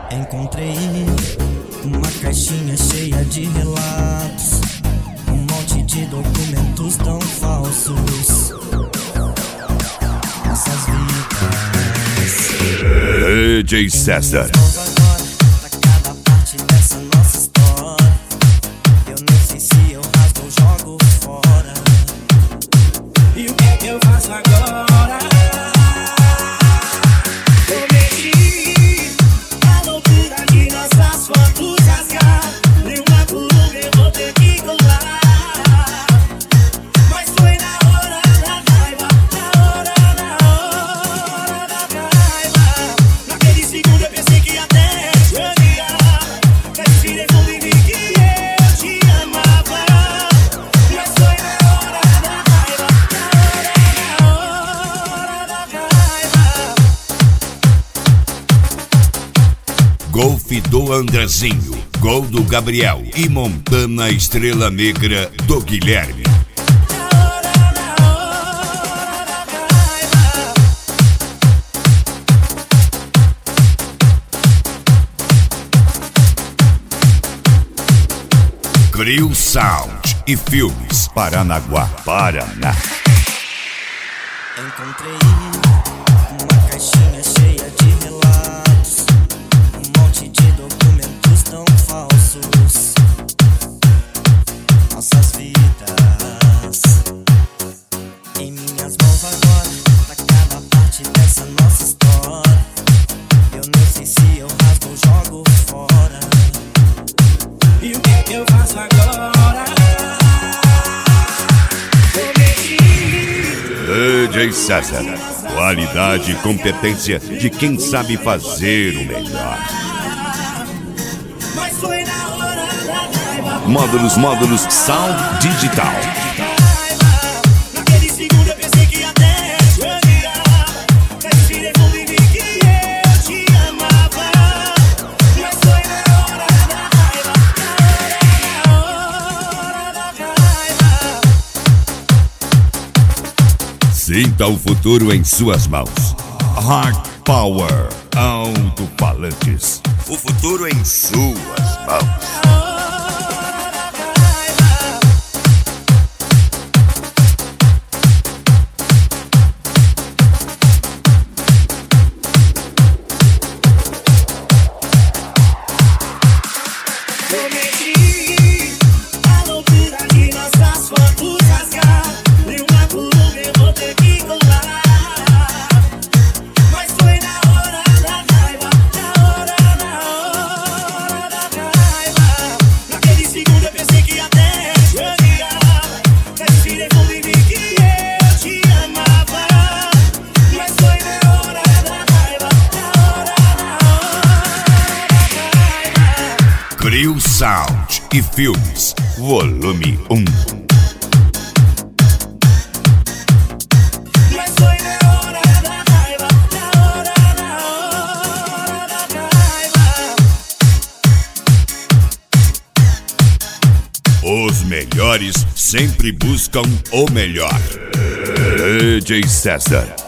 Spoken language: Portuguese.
Encontrei uma caixinha cheia de relatos, um monte de documentos tão falsos. Nossas vidas. DJ César. Pra cada parte dessa nossa história, eu nem sei se eu rasgo ou jogo fora. E o que eu faço agora? Golfe do Andrezinho, gol do Gabriel e Montana Estrela Negra do Guilherme. Crew Sound e Filmes, Paranaguá, Paraná. Encontrei uma caixinha cheia de relatos, um monte de documentos tão falsos. Nossas vidas em minhas mãos agora, pra cada parte dessa nossa história. Eu nem sei se eu rasgo ou jogo fora. E o que eu faço agora? DJ César, qualidade e competência de quem sabe fazer o melhor. Módulos Sound Digital. Sinta o futuro em suas mãos. Hard Power Alto-Falantes. O futuro em suas mãos. Crew Sound e Filmes, volume 1. Os melhores sempre buscam o melhor. DJ César.